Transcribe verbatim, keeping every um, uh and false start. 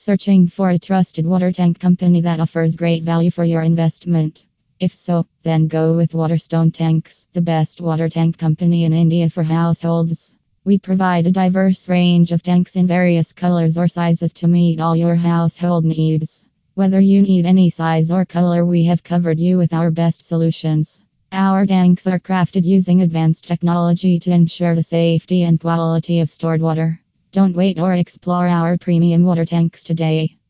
Searching for a trusted water tank company that offers great value for your investment? If so, then go with Waterstone Tanks, the best water tank company in India for households. We provide a diverse range of tanks in various colors or sizes to meet all your household needs. Whether you need any size or color, we have covered you with our best solutions. Our tanks are crafted using advanced technology to ensure the safety and quality of stored water. Don't wait or explore our premium water tanks today.